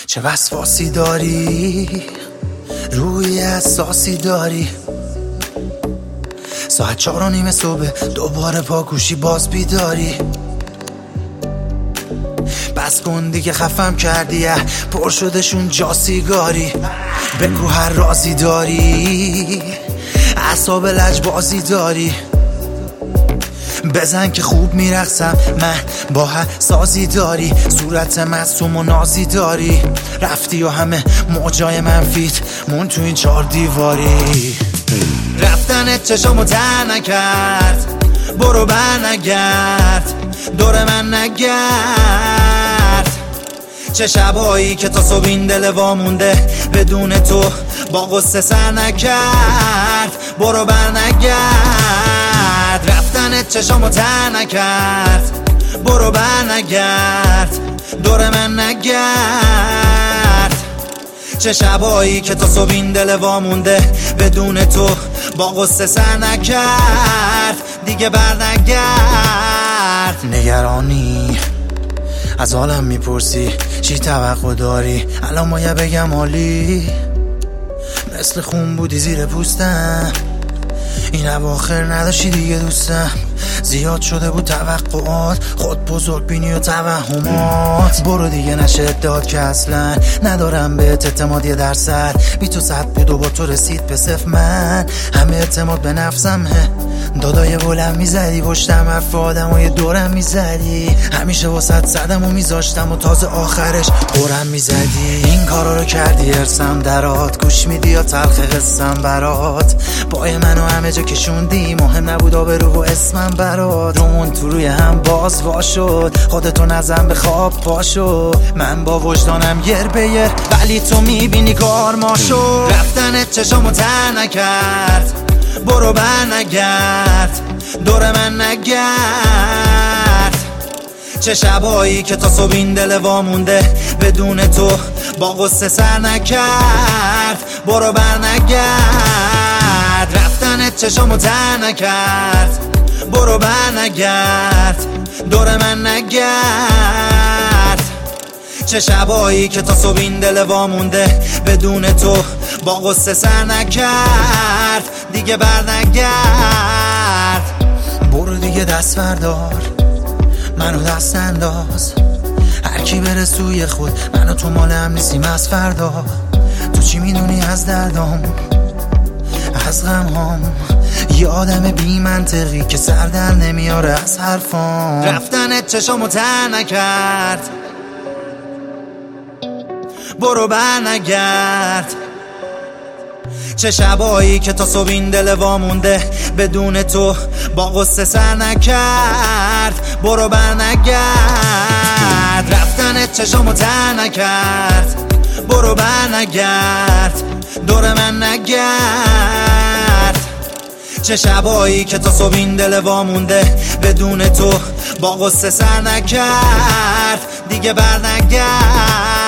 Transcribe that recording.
چه وسواسی داری، روی اساسی داری. ساعت 4:30 صبح دوباره پاکوشی باز بیداری. بس کن دیگه خفم کردی، پر شدشون جا سیگاری. بگو هر رازی داری، اعصاب لجبازی داری. بزن که خوب میرقصم من، با سازی داری. صورت معصوم و نازی داری. رفتی و همه موجای منفیت مون تو این 4 دیواری. رفتنت چشامو تر نکرد، برو بر نگرد، دور من نگرد. چه شبایی که تا صبح این دل وامونده، بدون تو با غصه سر نکرد. برو بر نگرد، رفتنت چشامو تر نکرد. برو بر نگرد، دور من نگرد. چه شبایی که تا صبح این دل وامونده، بدون تو با غصه سر نکرد. دیگه بر نگرد. نگرانی از حالم میپرسی، چی توقع داری؟ الان مایه بگم عالی، مثل خون بودی زیر پوستم. این اواخر نداشتی دیگه دوستم. زیاد شده بود توقعات، خود بزرگ بینی و توهمات. برو دیگه نشه داد که اصلا ندارم بهت اعتماد 1%. بی تو 100 بود و با تو رسید به 0. من همه اعتماد به نفسمه. دادای بلند میزدی پشتم، حرف آدمای دورم میزدی. همیشه واسط زدم و میذاشتم و تازه آخرش قرم میزدی. این کارا رو کردی ارسم درات، گوش میدی یا تلخ قسم برات. پای منو همه جا کشوندی، مهم نبود آبرو و اسمم برات. رومون تو روی هم باز وا شد، خودتو نزن به خواب پاشو. من با وجدانم یر به یر، ولی تو میبینی کار ما شد. رفتنت چشامو تر نکرد، برو بر نگرد، دور من نگرد. چه شبایی که تا صبح این دل وامونده، بدون تو با غصه سر نکرد. برو بر نگرد، رفتنت چشامو تر نکرد. برو بر نگرد، دور من نگرد. چه شبایی که تا صبح این دل وامونده، بدون تو با غصه سر نکرد. دیگه بر نگرد. برو دیگه دست بردار، منو دست انداز. هر کی بره سوی خود، منو تو مال هم نیستیم از فردا. تو چی میدونی از دردام، از غمهام؟ یه آدم بی منطقی که سر در نمیاره از حرفام. رفتنت چشامو تر نکرد، برو بر نگرد. چه شبایی که تا صبح این دل وامونده، بدون تو با غصه سر نکرد. برو بر نگرد، رفتنت چشامو تر نکرد. برو بر نگرد، دور من نگرد. چه شبایی که تا صبح این دل وامونده، بدون تو با غصه سر نکرد. دیگه بر نگرد.